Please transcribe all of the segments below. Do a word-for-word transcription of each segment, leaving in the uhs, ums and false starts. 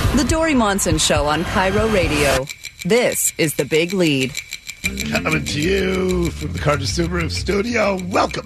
The Dory Monson Show on Cairo Radio. This is The Big Lead. Coming to you from the Carter Subaru studio. Welcome.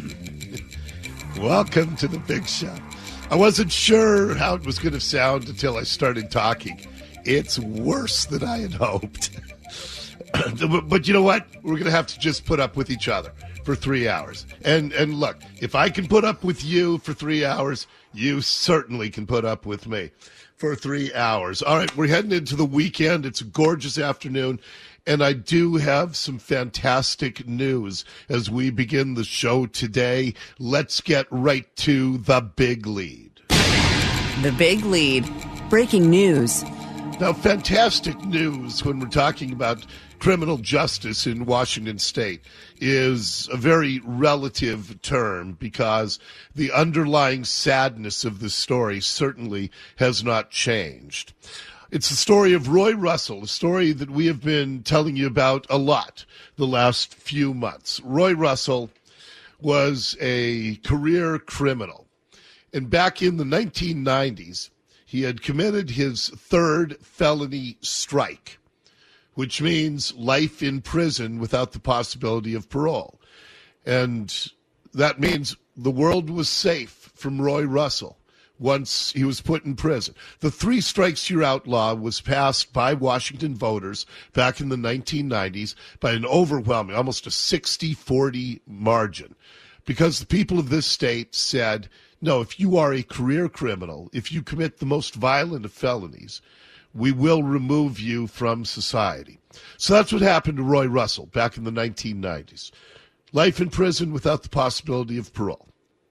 Welcome to the big show. I wasn't sure how it was going to sound until I started talking. It's worse than I had hoped. But you know what? We're going to have to just put up with each other for three hours. And and look, if I can put up with you for three hours, you certainly can put up with me for three hours. All right, we're heading into the weekend. It's a gorgeous afternoon. And I do have some fantastic news as we begin the show today. Let's get right to the big lead. The Big Lead. Breaking news. Now, fantastic news when we're talking about criminal justice in Washington State is a very relative term because the underlying sadness of the story certainly has not changed. It's the story of Roy Russell, a story that we have been telling you about a lot the last few months. Roy Russell was a career criminal. And back in the nineteen nineties, he had committed his third felony strike, which means life in prison without the possibility of parole. And that means the world was safe from Roy Russell once he was put in prison. The three strikes you're out law was passed by Washington voters back in the nineteen nineties by an overwhelming, almost a sixty forty margin, because the people of this state said, no, if you are a career criminal, if you commit the most violent of felonies, we will remove you from society. So that's what happened to Roy Russell back in the nineteen nineties. Life in prison without the possibility of parole.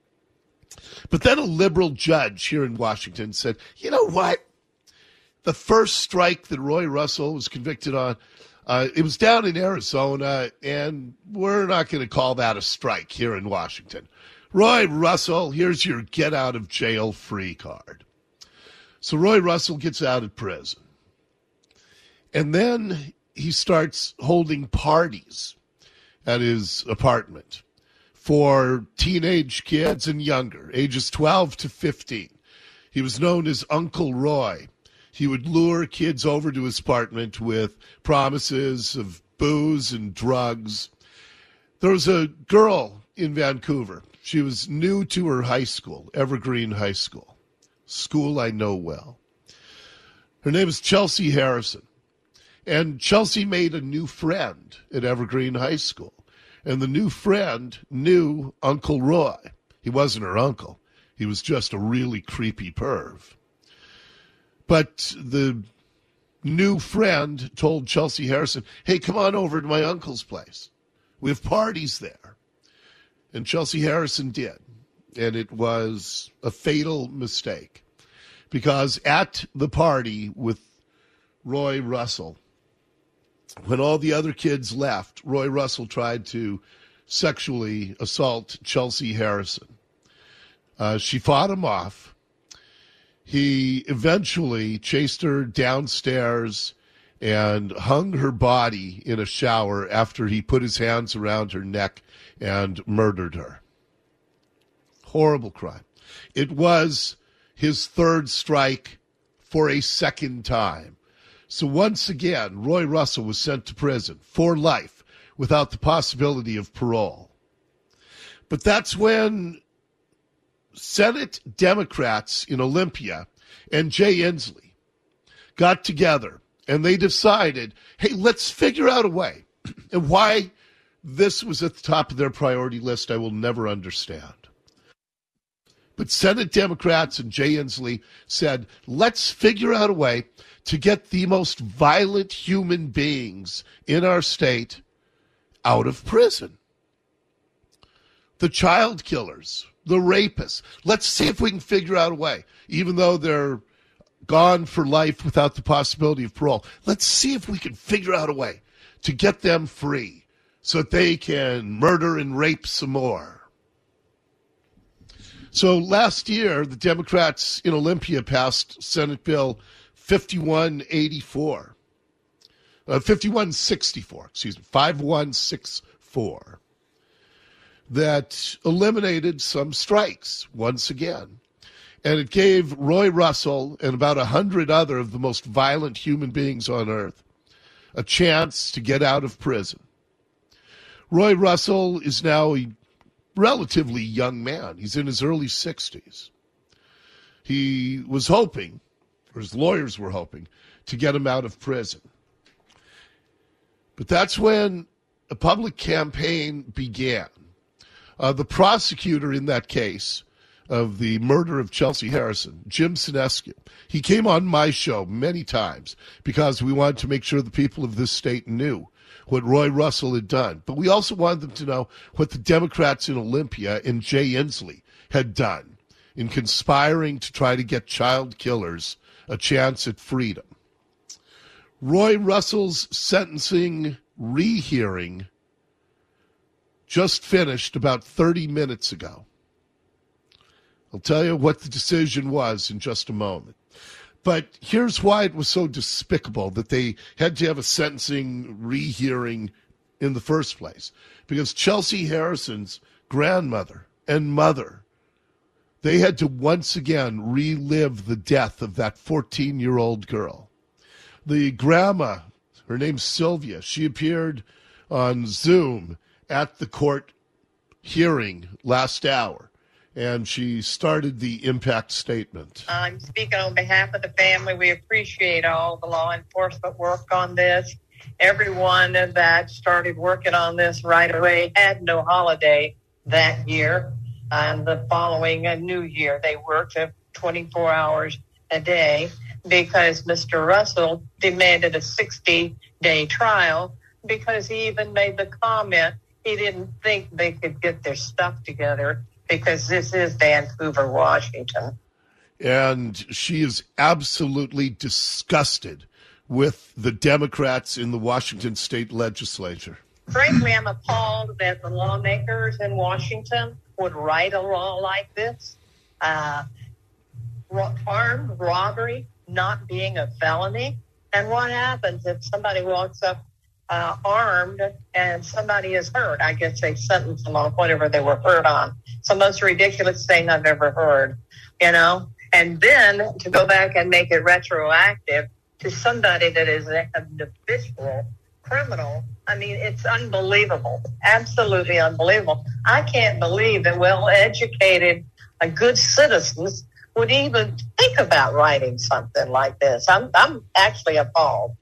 But then a liberal judge here in Washington said, you know what? The first strike that Roy Russell was convicted on, uh, it was down in Arizona, and we're not going to call that a strike here in Washington. Roy Russell, here's your get-out-of-jail-free card. So Roy Russell gets out of prison. And then he starts holding parties at his apartment for teenage kids and younger, ages twelve to fifteen. He was known as Uncle Roy. He would lure kids over to his apartment with promises of booze and drugs. There was a girl in Vancouver. She was new to her high school, Evergreen High School, school I know well. Her name is Chelsea Harrison. And Chelsea made a new friend at Evergreen High School. And the new friend knew Uncle Roy. He wasn't her uncle. He was just a really creepy perv. But the new friend told Chelsea Harrison, hey, come on over to my uncle's place. We have parties there. And Chelsea Harrison did. And it was a fatal mistake. Because at the party with Roy Russell, when all the other kids left, Roy Russell tried to sexually assault Chelsea Harrison. Uh, she fought him off. He eventually chased her downstairs and hung her body in a shower after he put his hands around her neck and murdered her. Horrible crime. It was his third strike for a second time. So once again, Roy Russell was sent to prison for life without the possibility of parole. But that's when Senate Democrats in Olympia and Jay Inslee got together and they decided, hey, let's figure out a way. And why this was at the top of their priority list, I will never understand. But Senate Democrats and Jay Inslee said, let's figure out a way to get the most violent human beings in our state out of prison. The child killers, the rapists. Let's see if we can figure out a way, even though they're gone for life without the possibility of parole. Let's see if we can figure out a way to get them free so that they can murder and rape some more. So last year, the Democrats in Olympia passed Senate Bill fifty-one eighty-four, uh, fifty-one sixty-four, excuse me, fifty-one sixty-four, that eliminated some strikes once again. And it gave Roy Russell and about a hundred other of the most violent human beings on earth a chance to get out of prison. Roy Russell is now a relatively young man. He's in his early sixties. He was hoping, or his lawyers were hoping, to get him out of prison. But that's when a public campaign began. Uh, the prosecutor in that case of the murder of Chelsea Harrison, Jim Sinescu, he came on my show many times because we wanted to make sure the people of this state knew what Roy Russell had done. But we also wanted them to know what the Democrats in Olympia and Jay Inslee had done in conspiring to try to get child killers a chance at freedom. Roy Russell's sentencing rehearing just finished about thirty minutes ago. I'll tell you what the decision was in just a moment. But here's why it was so despicable that they had to have a sentencing rehearing in the first place. Because Chelsea Harrison's grandmother and mother, they had to once again relive the death of that fourteen-year-old girl. The grandma, her name's Sylvia, she appeared on Zoom at the court hearing last hour, and she started the impact statement. I'm speaking on behalf of the family. We appreciate all the law enforcement work on this. Everyone that started working on this right away had no holiday that year. And the following a new year, they worked twenty-four hours a day because Mister Russell demanded a sixty-day trial because he even made the comment he didn't think they could get their stuff together because this is Vancouver, Washington. And she is absolutely disgusted with the Democrats in the Washington state legislature. Frankly, I'm appalled that the lawmakers in Washington would write a law like this. Uh, armed robbery not being a felony. And what happens if somebody walks up uh, armed and somebody is hurt? I guess they sentence them on whatever they were hurt on. It's the most ridiculous thing I've ever heard, you know? And then to go back and make it retroactive to somebody that is an habitual criminal, I mean, it's unbelievable, absolutely unbelievable. I can't believe that well-educated, uh, good citizens would even think about writing something like this. I'm, I'm actually appalled.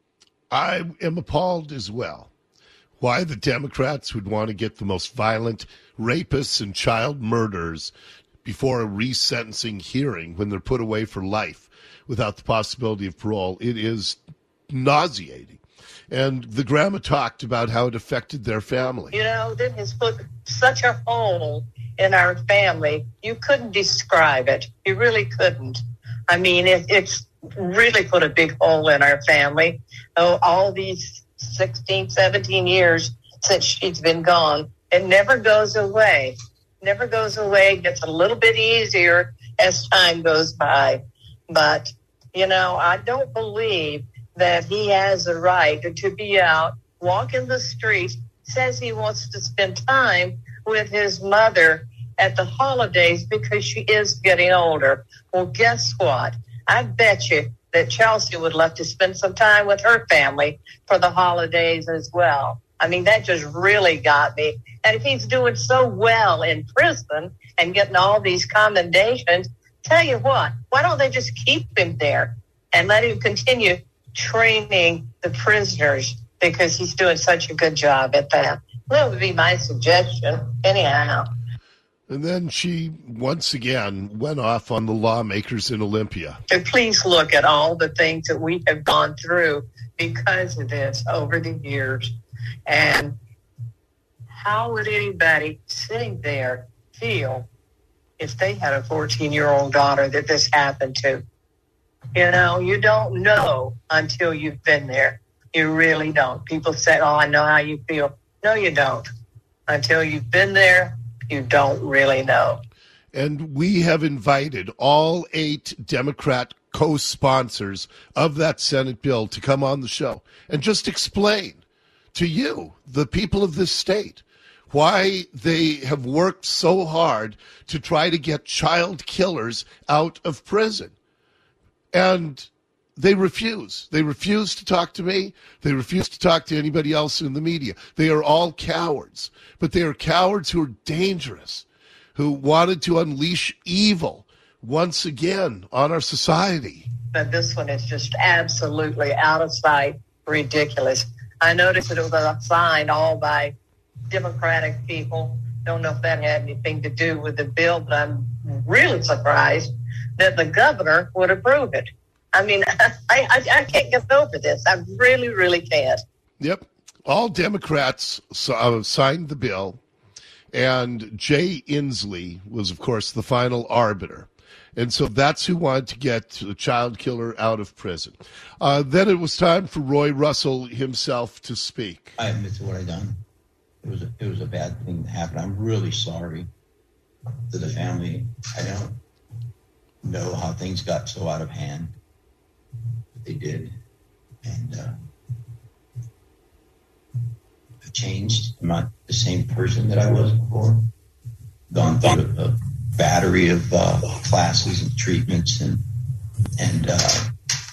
I am appalled as well. Why the Democrats would want to get the most violent rapists and child murderers before a resentencing hearing when they're put away for life without the possibility of parole. It is nauseating. And the grandma talked about how it affected their family. You know, this has put such a hole in our family. You couldn't describe it. You really couldn't. I mean, it, it's really put a big hole in our family. Oh, all these sixteen, seventeen years since she's been gone. It never goes away. Never goes away. It gets a little bit easier as time goes by. But, you know, I don't believe that he has the right to be out, walking the streets, says he wants to spend time with his mother at the holidays because she is getting older. Well, guess what? I bet you that Chelsea would love to spend some time with her family for the holidays as well. I mean, that just really got me. And if he's doing so well in prison and getting all these commendations, tell you what, why don't they just keep him there and let him continue training the prisoners because he's doing such a good job at that. That would be my suggestion, anyhow. And then she once again went off on the lawmakers in Olympia. And please look at all the things that we have gone through because of this over the years. And how would anybody sitting there feel if they had a fourteen-year-old daughter that this happened to? You know, you don't know until you've been there. You really don't. People say, oh, I know how you feel. No, you don't. Until you've been there, you don't really know. And we have invited all eight Democrat co-sponsors of that Senate bill to come on the show and just explain to you, the people of this state, why they have worked so hard to try to get child killers out of prison. And they refuse. They refuse to talk to me. They refuse to talk to anybody else in the media. They are all cowards. But they are cowards who are dangerous, who wanted to unleash evil once again on our society. But this one is just absolutely out of sight, ridiculous. I noticed that it was signed all by Democratic people. Don't know if that had anything to do with the bill, but I'm really surprised that the governor would approve it. I mean, I, I, I can't get over this. I really, really can't. Yep. All Democrats uh, signed the bill, and Jay Inslee was, of course, the final arbiter. And so that's who wanted to get the child killer out of prison. Uh, then it was time for Roy Russell himself to speak. I admit to what I done. It was a, it was a bad thing that happened. I'm really sorry to the family. I don't know how things got so out of hand, but they did. And uh, I've changed. I'm not the same person that I was before. Gone through a, a battery of uh, classes and treatments, and and uh,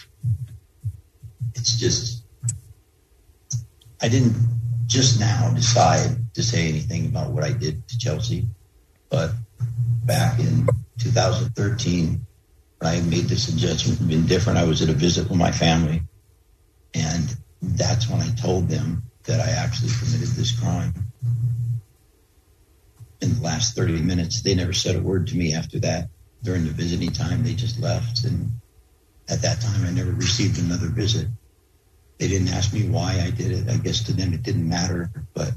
it's just, I didn't just now decide to say anything about what I did to Chelsea, but back in two thousand thirteen, when I made this judgment of indifferent, I was at a visit with my family, and that's when I told them that I actually committed this crime. In the last thirty minutes, they never said a word to me after that. During the visiting time, they just left, and at that time, I never received another visit. They didn't ask me why I did it. I guess to them it didn't matter, but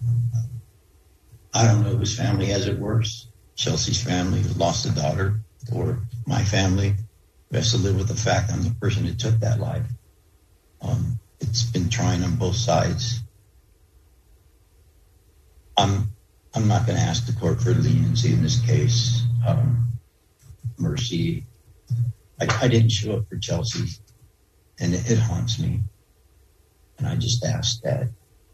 I don't know whose family has it worse. Chelsea's family, who lost a daughter, or my family, who has to live with the fact I'm the person who took that life. Um, it's been trying on both sides. I'm, I'm not going to ask the court for leniency in this case. Um, mercy. I, I didn't show up for Chelsea, and it, it haunts me. And I just ask that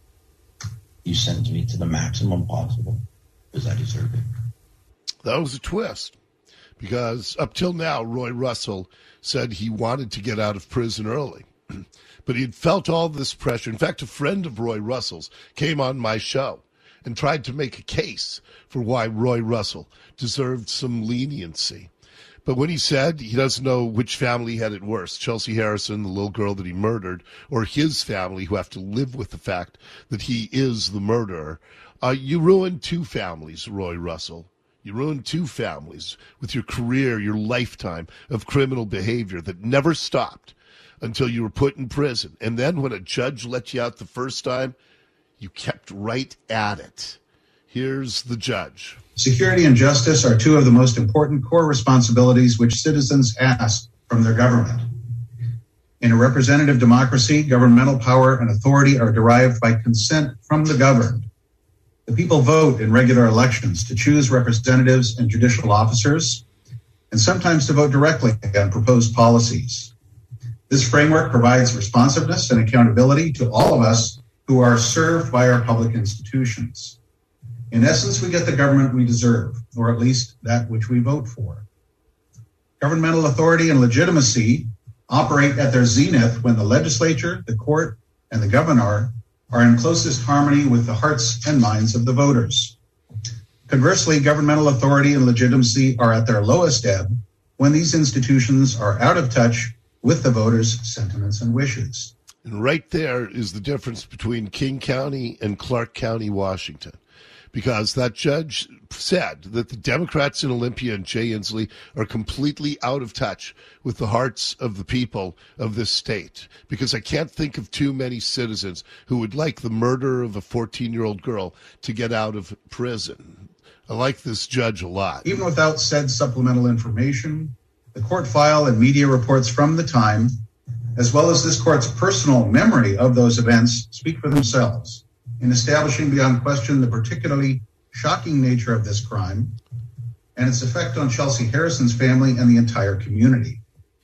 you send me to the maximum possible, because I deserve it. That was a twist, because up till now, Roy Russell said he wanted to get out of prison early. But he had felt all this pressure. In fact, a friend of Roy Russell's came on my show and tried to make a case for why Roy Russell deserved some leniency. But when he said he doesn't know which family had it worse, Chelsea Harrison, the little girl that he murdered, or his family who have to live with the fact that he is the murderer, uh, you ruined two families, Roy Russell. You ruined two families with your career, your lifetime of criminal behavior that never stopped until you were put in prison. And then when a judge let you out the first time, you kept right at it. Here's the judge. Security and justice are two of the most important core responsibilities which citizens ask from their government. In a representative democracy, governmental power and authority are derived by consent from the governed. The people vote in regular elections to choose representatives and judicial officers, and sometimes to vote directly on proposed policies. This framework provides responsiveness and accountability to all of us who are served by our public institutions. In essence, we get the government we deserve, or at least that which we vote for. Governmental authority and legitimacy operate at their zenith when the legislature, the court, and the governor are in closest harmony with the hearts and minds of the voters. Conversely, governmental authority and legitimacy are at their lowest ebb when these institutions are out of touch with the voters' sentiments and wishes. And right there is the difference between King County and Clark County, Washington. Because that judge said that the Democrats in Olympia and Jay Inslee are completely out of touch with the hearts of the people of this state. Because I can't think of too many citizens who would like the murder of a fourteen-year-old girl to get out of prison. I like this judge a lot. Even without said supplemental information, the court file and media reports from the time, as well as this court's personal memory of those events, speak for themselves in establishing beyond question the particularly shocking nature of this crime and its effect on Chelsea Harrison's family and the entire community.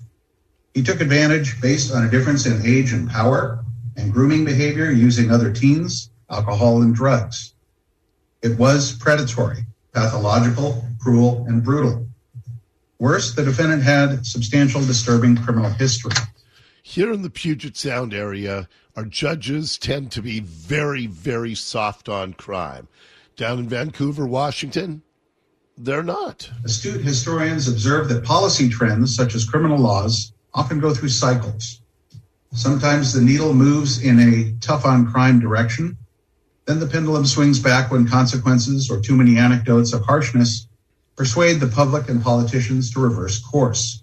He took advantage based on a difference in age and power and grooming behavior using other teens, alcohol, and drugs. It was predatory, pathological, cruel, and brutal. Worse, the defendant had substantial disturbing criminal history. Here in the Puget Sound area, our judges tend to be very, very soft on crime. Down in Vancouver, Washington, they're not. Astute historians observe that policy trends, such as criminal laws, often go through cycles. Sometimes the needle moves in a tough-on-crime direction. Then the pendulum swings back when consequences or too many anecdotes of harshness persuade the public and politicians to reverse course.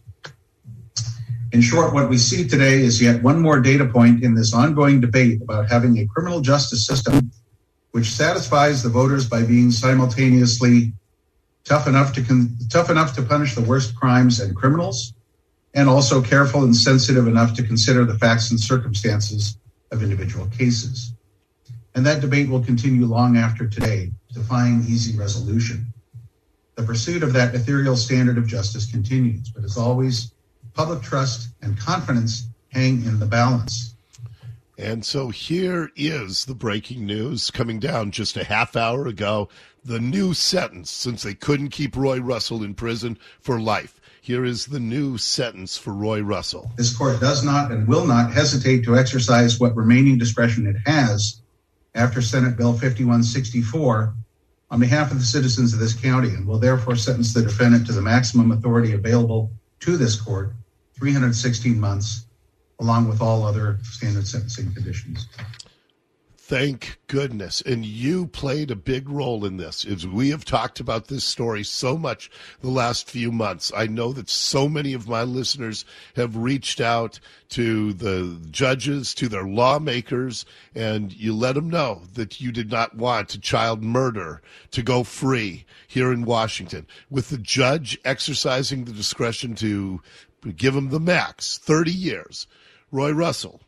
In short, what we see today is yet one more data point in this ongoing debate about having a criminal justice system which satisfies the voters by being simultaneously tough enough to con- tough enough to punish the worst crimes and criminals, and also careful and sensitive enough to consider the facts and circumstances of individual cases. And that debate will continue long after today, defying easy resolution. The pursuit of that ethereal standard of justice continues, but as always, public trust and confidence hang in the balance. And so here is the breaking news coming down just a half hour ago. The new sentence, since they couldn't keep Roy Russell in prison for life. Here is the new sentence for Roy Russell. This court does not and will not hesitate to exercise what remaining discretion it has after Senate Bill fifty-one sixty-four on behalf of the citizens of this county, and will therefore sentence the defendant to the maximum authority available to this court, three hundred sixteen months, along with all other standard sentencing conditions. Thank goodness. And you played a big role in this. As we have talked about this story so much the last few months, I know that so many of my listeners have reached out to the judges, to their lawmakers, and you let them know that you did not want a child murder to go free here in Washington. With the judge exercising the discretion to give him the max, thirty years, Roy Russell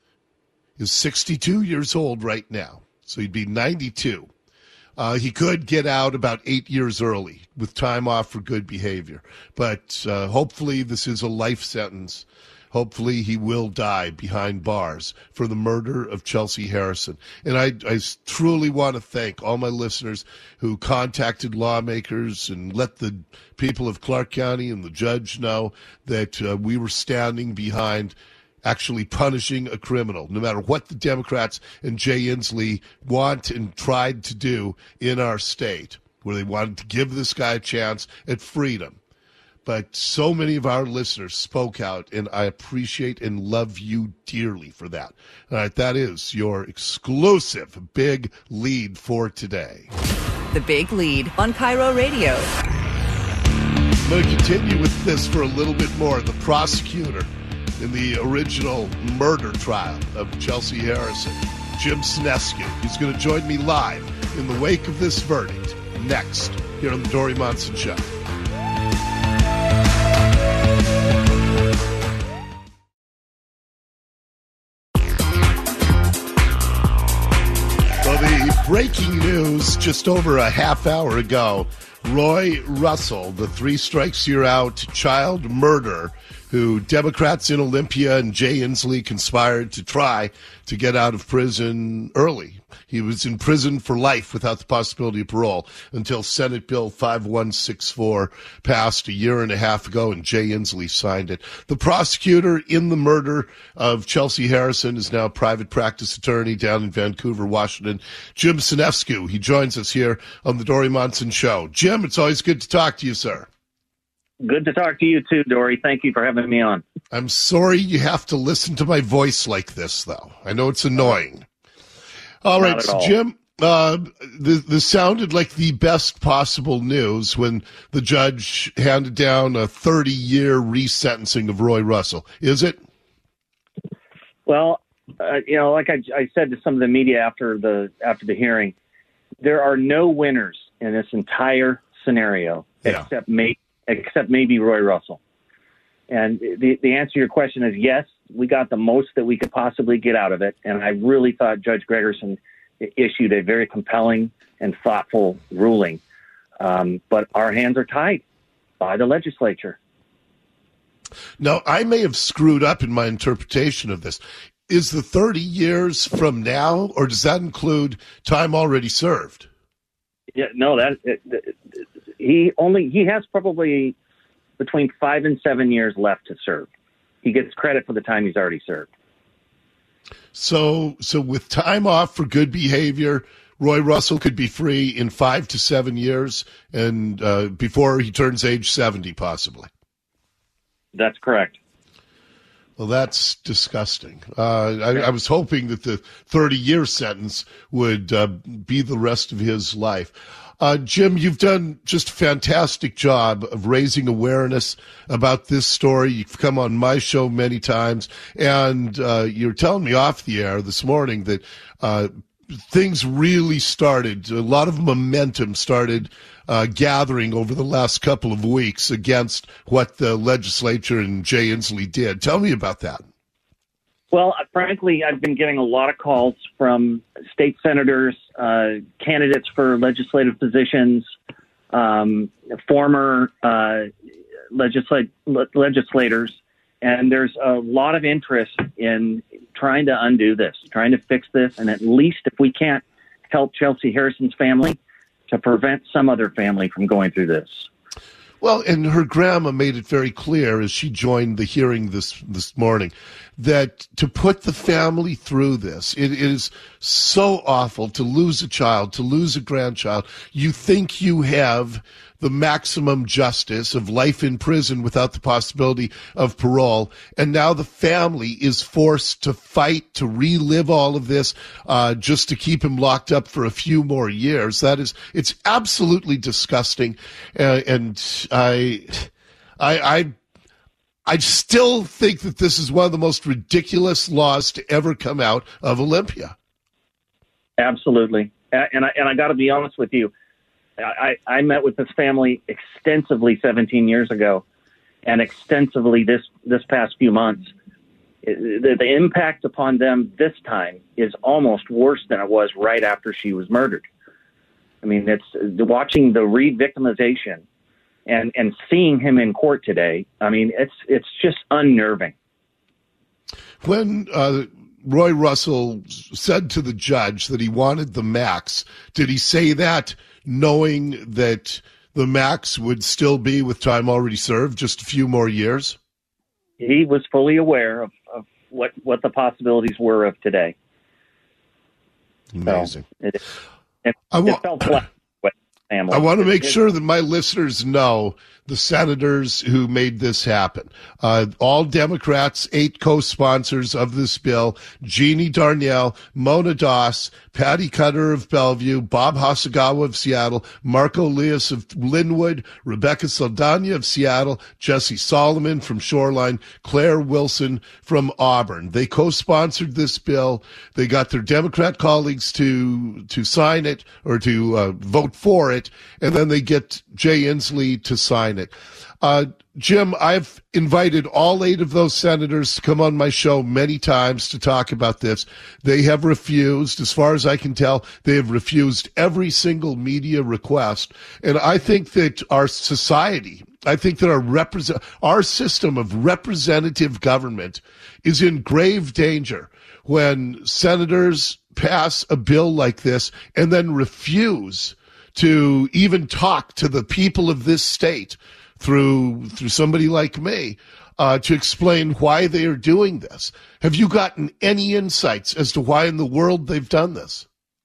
is sixty-two years old right now, so he'd be ninety-two. Uh, he could get out about eight years early with time off for good behavior, but uh, hopefully this is a life sentence. Hopefully he will die behind bars for the murder of Chelsea Harrison. And I, I truly want to thank all my listeners who contacted lawmakers and let the people of Clark County and the judge know that uh, we were standing behind actually punishing a criminal, no matter what the Democrats and Jay Inslee want and tried to do in our state, where they wanted to give this guy a chance at freedom. But so many of our listeners spoke out, and I appreciate and love you dearly for that. All right, that is your exclusive Big Lead for today. The Big Lead on Cairo Radio. I'm going to continue with this for a little bit more. The prosecutor in the original murder trial of Chelsea Harrison, Jim Sinescu. He's going to join me live in the wake of this verdict next here on the Dori Monson Show. Well, the breaking news just over a half hour ago, Roy Russell, the three strikes you're out child murderer, who Democrats in Olympia and Jay Inslee conspired to try to get out of prison early. He was in prison for life without the possibility of parole until Senate Bill fifty-one sixty-four passed a year and a half ago, and Jay Inslee signed it. The prosecutor in the murder of Chelsea Harrison is now a private practice attorney down in Vancouver, Washington, Jim Sinescu. He joins us here on the Dori Monson Show. Jim, it's always good to talk to you, sir. Good to talk to you too, Dori. Thank you for having me on. I'm sorry you have to listen to my voice like this, though. I know it's annoying. All right, so all. Jim, uh, this, this sounded like the best possible news when the judge handed down a thirty-year resentencing of Roy Russell. Is it? Well, uh, you know, like I, I said to some of the media after the after the hearing, there are no winners in this entire scenario Yeah. except may, except maybe Roy Russell. And the the answer to your question is yes, we got the most that we could possibly get out of it. And I really thought Judge Gregerson issued a very compelling and thoughtful ruling. Um, but our hands are tied by the legislature. Now, I may have screwed up in my interpretation of this. Is the thirty years from now, or does that include time already served? Yeah, no, that it, it, he only he has probably between five and seven years left to serve. He gets credit for the time he's already served. So, so with time off for good behavior, Roy Russell could be free in five to seven years, and uh, before he turns age seventy, possibly. That's correct. Well, that's disgusting. Uh, I, I was hoping that the thirty-year sentence would uh, be the rest of his life. Uh, Jim, you've done just a fantastic job of raising awareness about this story. You've come on my show many times, and uh, you're telling me off the air this morning that uh, things really started, a lot of momentum started uh, gathering over the last couple of weeks against what the legislature and Jay Inslee did. Tell me about that. Well, frankly, I've been getting a lot of calls from state senators, uh, candidates for legislative positions, um, former uh, legislat- legislators, and there's a lot of interest in trying to undo this, trying to fix this, and at least if we can't help Chelsea Harrison's family, to prevent some other family from going through this. Well, and her grandma made it very clear as she joined the hearing this this morning that to put the family through this, it is so awful to lose a child, to lose a grandchild. You think you have the maximum justice of life in prison without the possibility of parole, and now the family is forced to fight to relive all of this uh, just to keep him locked up for a few more years. That is, it's absolutely disgusting, uh, and I, I, I, I still think that this is one of the most ridiculous laws to ever come out of Olympia. Absolutely, and I and I got to be honest with you. I, I met with this family extensively seventeen years ago and extensively this, this past few months. The, the impact upon them this time is almost worse than it was right after she was murdered. I mean, it's watching the re-victimization and, and seeing him in court today. I mean, it's it's just unnerving. When uh, Roy Russell said to the judge that he wanted the max, did he say that knowing that the max would still be with time already served, just a few more years? He was fully aware of, of what, what the possibilities were of today. Amazing. So it, it, I, wa- it felt flat with the family. I want to make it, it, sure that my listeners know the senators who made this happen. Uh, all Democrats, eight co-sponsors of this bill: Jeannie Darnell, Mona Doss, Patty Cutter of Bellevue, Bob Hasagawa of Seattle, Marco Leas of Linwood, Rebecca Saldana of Seattle, Jesse Solomon from Shoreline, Claire Wilson from Auburn. They co-sponsored this bill. They got their Democrat colleagues to to sign it or to uh, vote for it, and then they get Jay Inslee to sign it. Uh, Jim, I've invited all eight of those senators to come on my show many times to talk about this. They have refused. As far as I can tell, they have refused every single media request. And I think that our society, I think that our represent, our system of representative government is in grave danger when senators pass a bill like this and then refuse to even talk to the people of this state through through somebody like me uh, to explain why they are doing this. Have you gotten any insights as to why in the world they've done this?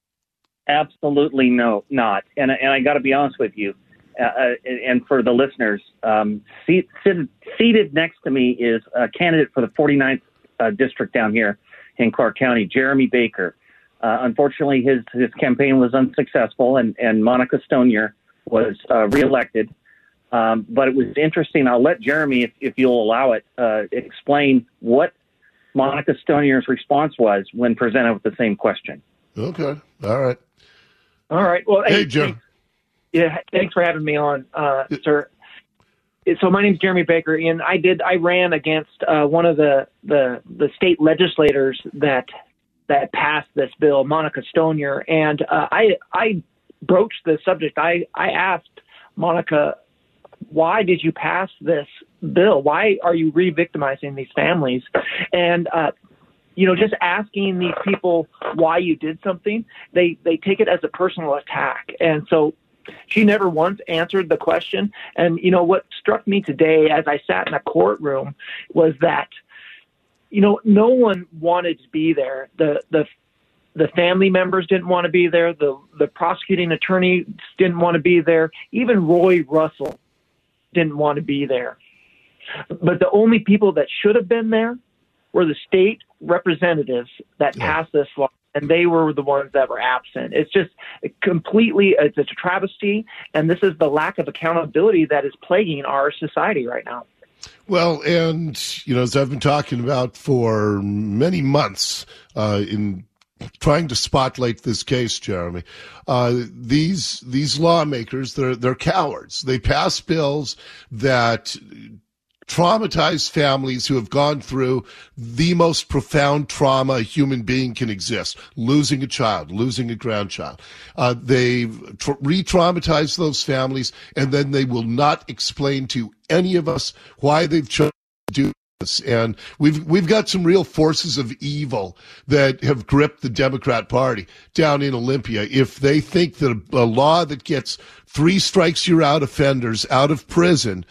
Absolutely no, not. And, and I got to be honest with you, uh, and for the listeners, um, seat, seated, seated next to me is a candidate for the forty-ninth uh, district down here in Clark County, Jeremy Baker. Uh, unfortunately, his, his campaign was unsuccessful, and, and Monica Stonier was uh, reelected. Um, but it was interesting. I'll let Jeremy, if, if you'll allow it, uh, explain what Monica Stonier's response was when presented with the same question. Okay. All right. All right. Well, hey, hey Jim. Thanks, yeah, thanks for having me on, uh, sir. So my name's Jeremy Baker, and I did I ran against uh, one of the, the the state legislators that that passed this bill, Monica Stonier, and uh, I I broached the subject. I I asked Monica, why did you pass this bill? Why are you re-victimizing these families? And uh, you know, just asking these people why you did something, they, they take it as a personal attack. And so she never once answered the question. And, you know, what struck me today as I sat in a courtroom was that, you know, no one wanted to be there. The, the, the family members didn't want to be there. The, the prosecuting attorney didn't want to be there. Even Roy Russell didn't want to be there. But the only people that should have been there were the state representatives that Yeah. passed this law, and they were the ones that were absent. It's just completely, it's a travesty, and this is the lack of accountability that is plaguing our society right now. Well, and, you know, as I've been talking about for many months uh, in trying to spotlight this case, Jeremy, uh, these these lawmakers, they're, they're cowards. They pass bills that traumatized families who have gone through the most profound trauma a human being can exist, losing a child, losing a grandchild. Uh, they tra- re-traumatize those families, and then they will not explain to any of us why they've chosen to do this. And we've we've got some real forces of evil that have gripped the Democrat Party down in Olympia. If they think that a, a law that gets three strikes you're out offenders out of prison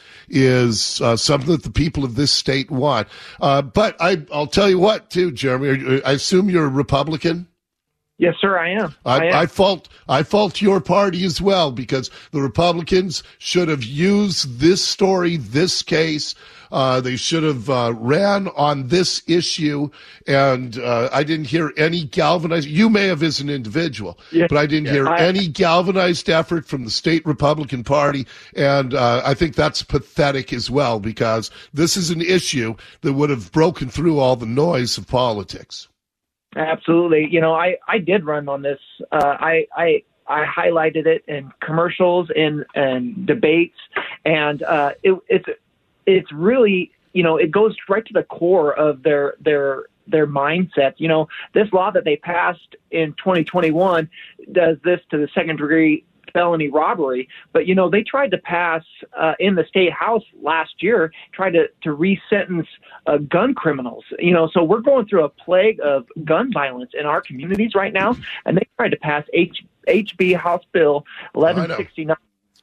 is uh, something that the people of this state want. Uh, but I, I'll tell you what, too, Jeremy, I assume you're a Republican? Yes, sir, I am. I, I am. I fault I fault your party as well, because the Republicans should have used this story, this case. Uh, they should have uh, ran on this issue, and uh, I didn't hear any galvanized. You may have as an individual, Yeah. but I didn't Yeah. hear I- any galvanized effort from the state Republican Party, and uh, I think that's pathetic as well, because this is an issue that would have broken through all the noise of politics. Absolutely. You know, I, I did run on this. Uh, I, I, I highlighted it in commercials and, and debates. And uh, it, it's, it's really, you know, it goes right to the core of their, their, their mindset. You know, this law that they passed in twenty twenty-one does this to the second degree felony robbery. But, you know, they tried to pass uh, in the state house last year, tried to, to re-sentence uh, gun criminals. You know, so we're going through a plague of gun violence in our communities right now. And they tried to pass H- HB House Bill eleven sixty-nine.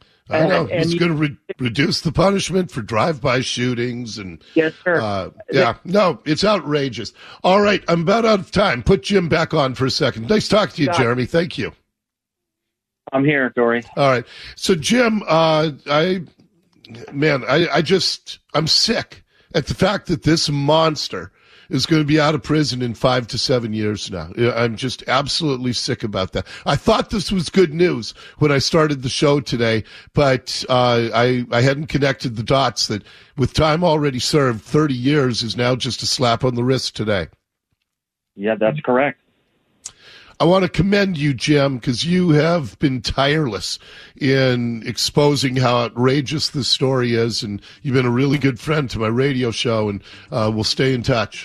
I know. And- and He's you- going to re- reduce the punishment for drive-by shootings. And Yes, sir. uh, yeah, no, it's outrageous. All right, I'm about out of time. Put Jim back on for a second. Nice talking to you, Got it. Jeremy. Thank you. I'm here, Dory. All right. So, Jim, uh, I, man, I, I just, I'm sick at the fact that this monster is going to be out of prison in five to seven years now. I'm just absolutely sick about that. I thought this was good news when I started the show today, but uh, I, I hadn't connected the dots that with time already served, thirty years is now just a slap on the wrist today. Yeah, that's correct. I want to commend you, Jim, because you have been tireless in exposing how outrageous this story is, and you've been a really good friend to my radio show, and uh, we'll stay in touch.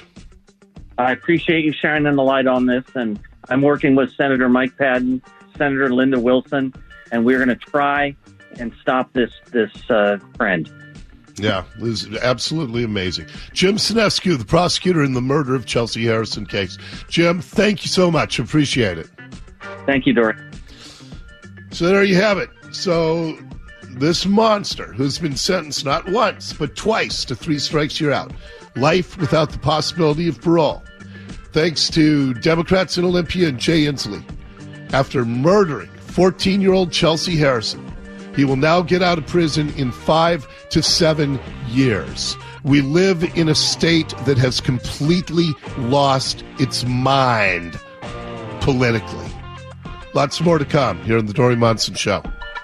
I appreciate you shining the light on this, and I'm working with Senator Mike Padden, Senator Linda Wilson, and we're going to try and stop this this uh, trend. Yeah, it was absolutely amazing. Jim Sinescu, the prosecutor in the murder of Chelsea Harrison case. Jim, thank you so much. Appreciate it. Thank you, Dory. So there you have it. So this monster who's been sentenced not once, but twice to three strikes, you're out. Life without the possibility of parole. Thanks to Democrats in Olympia and Jay Inslee. After murdering fourteen-year-old Chelsea Harrison, he will now get out of prison in five to seven years. We live in a state that has completely lost its mind politically. Lots more to come here on the Dory Monson Show.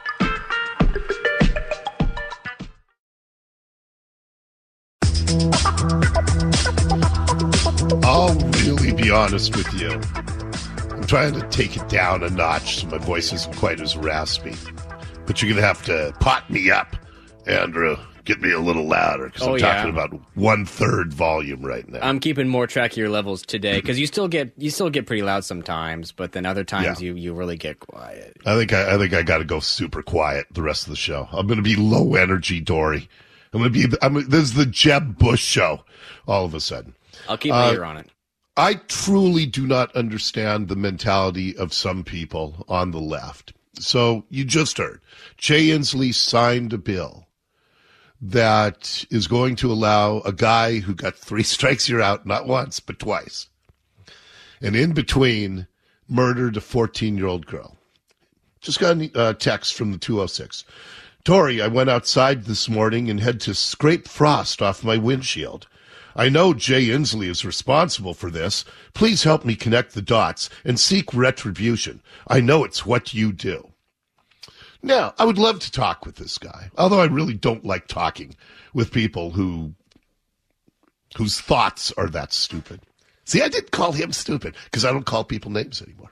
I'll really be honest with you. I'm trying to take it down a notch so my voice isn't quite as raspy. But you're going to have to pot me up, Andrew. Get me a little louder, because Oh, I'm yeah. talking about one-third volume right now. I'm keeping more track of your levels today because you still get you still get pretty loud sometimes, but then other times Yeah. you, you really get quiet. I think I, I think I got to go super quiet the rest of the show. I'm going to be low energy, Dory. I'm going to be. I'm, this is the Jeb Bush show. All of a sudden, I'll keep Uh, my ear on it. I truly do not understand the mentality of some people on the left. So you just heard, Jay Inslee signed a bill that is going to allow a guy who got three strikes, you're out, not once, but twice, and in between murdered a fourteen-year-old girl. Just got a text from the two oh six. Tori, I went outside this morning and had to scrape frost off my windshield. I know Jay Inslee is responsible for this. Please help me connect the dots and seek retribution. I know it's what you do. Now, I would love to talk with this guy, although I really don't like talking with people who whose thoughts are that stupid. See, I didn't call him stupid because I don't call people names anymore.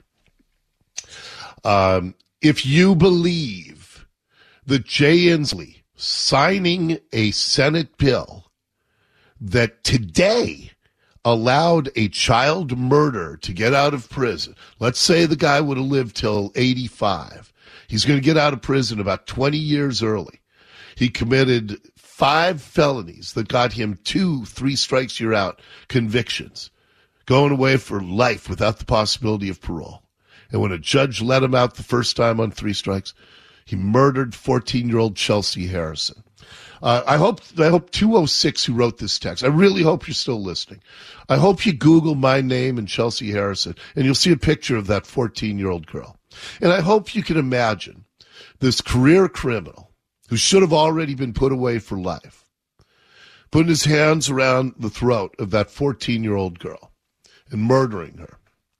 Um, if you believe that Jay Inslee signing a Senate bill that today allowed a child murderer to get out of prison, let's say the guy would have lived till eighty-five. He's going to get out of prison about twenty years early. He committed five felonies that got him two, three strikes, you're out convictions, going away for life without the possibility of parole. And when a judge let him out the first time on three strikes, he murdered fourteen-year-old Chelsea Harrison. Uh, I hope I hope two oh six who wrote this text, I really hope you're still listening. I hope you Google my name and Chelsea Harrison, and you'll see a picture of that fourteen-year-old girl. And I hope you can imagine this career criminal who should have already been put away for life, putting his hands around the throat of that fourteen-year-old girl and murdering her.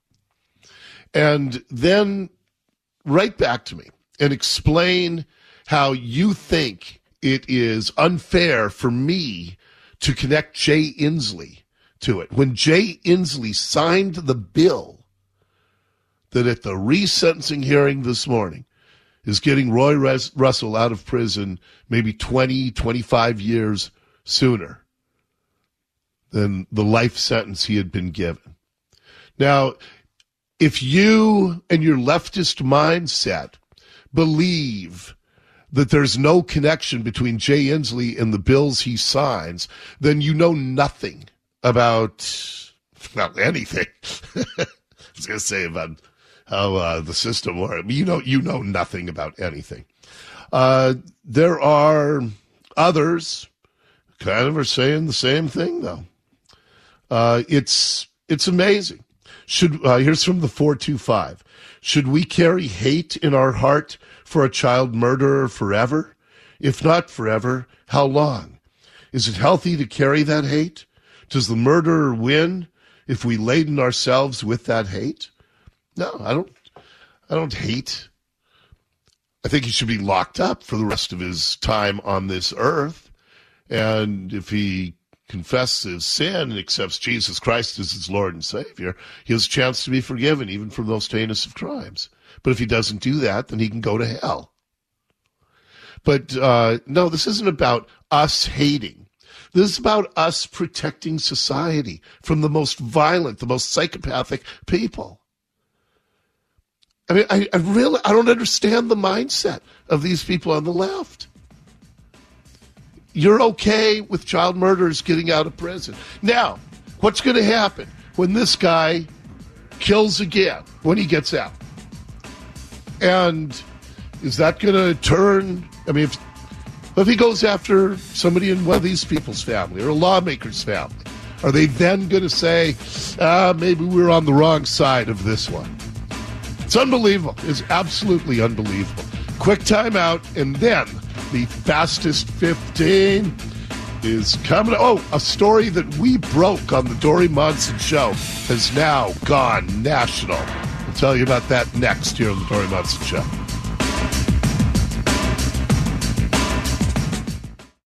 And then write back to me and explain how you think it is unfair for me to connect Jay Inslee to it. When Jay Inslee signed the bill that at the resentencing hearing this morning is getting Roy Res- Russell out of prison maybe twenty, twenty-five years sooner than the life sentence he had been given. Now, if you and your leftist mindset believe that there's no connection between Jay Inslee and the bills he signs, then you know nothing about, well, anything. I was going to say about how uh, the system works. You know, you know nothing about anything. Uh, there are others kind of are saying the same thing, though. Uh, it's it's amazing. Should uh, here's from the four two five. Should we carry hate in our heart for a child murderer forever? If not forever, how long? Is it healthy to carry that hate? Does the murderer win if we laden ourselves with that hate? No, I don't. I don't hate. I think he should be locked up for the rest of his time on this earth. And if he confesses sin and accepts Jesus Christ as his Lord and Savior, he has a chance to be forgiven, even from those heinous of crimes. But if he doesn't do that, then he can go to hell. But uh, no, this isn't about us hating. This is about us protecting society from the most violent, the most psychopathic people. I mean, I, I really, I don't understand the mindset of these people on the left. You're okay with child murderers getting out of prison. Now, what's going to happen when this guy kills again when he gets out? And is that going to turn, I mean, if, if he goes after somebody in one of these people's family or a lawmaker's family, are they then going to say, ah, maybe we were on the wrong side of this one? It's unbelievable. It's absolutely unbelievable. Quick time out, and then the fastest fifteen is coming. Oh, a story that we broke on the Dori Monson Show has now gone national. We'll tell you about that next here on the Dori Monson Show.